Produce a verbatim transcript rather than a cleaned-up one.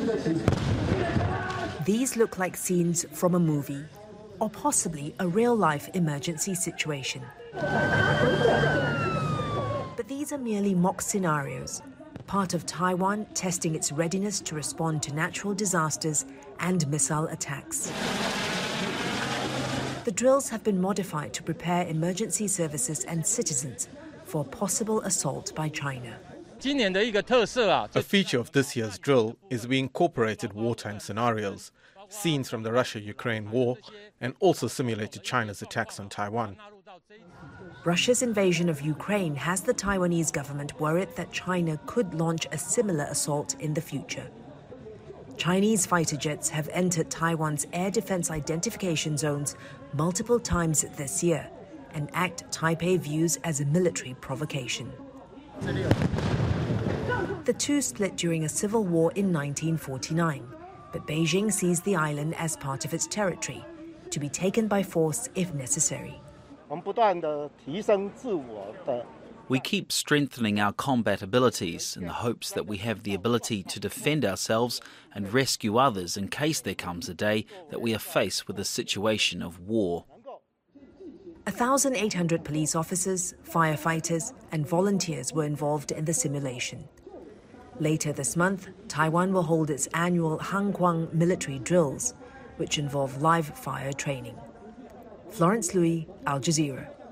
These look like scenes from a movie, or possibly a real-life emergency situation. But these are merely mock scenarios, part of Taiwan testing its readiness to respond to natural disasters and missile attacks. The drills have been modified to prepare emergency services and citizens for a possible assault by China. A feature of this year's drill is we incorporated wartime scenarios, scenes from the Russia-Ukraine war, and also simulated China's attacks on Taiwan. Russia's invasion of Ukraine has the Taiwanese government worried that China could launch a similar assault in the future. Chinese fighter jets have entered Taiwan's air defense identification zones multiple times this year, an act Taipei views as a military provocation. The two split during a civil war in nineteen forty-nine, but Beijing sees the island as part of its territory, to be taken by force if necessary. We keep strengthening our combat abilities in the hopes that we have the ability to defend ourselves and rescue others in case there comes a day that we are faced with a situation of war. one thousand eight hundred police officers, firefighters, and volunteers were involved in the simulation. Later this month, Taiwan will hold its annual Hanguang military drills, which involve live fire training. Florence Louis, Al Jazeera.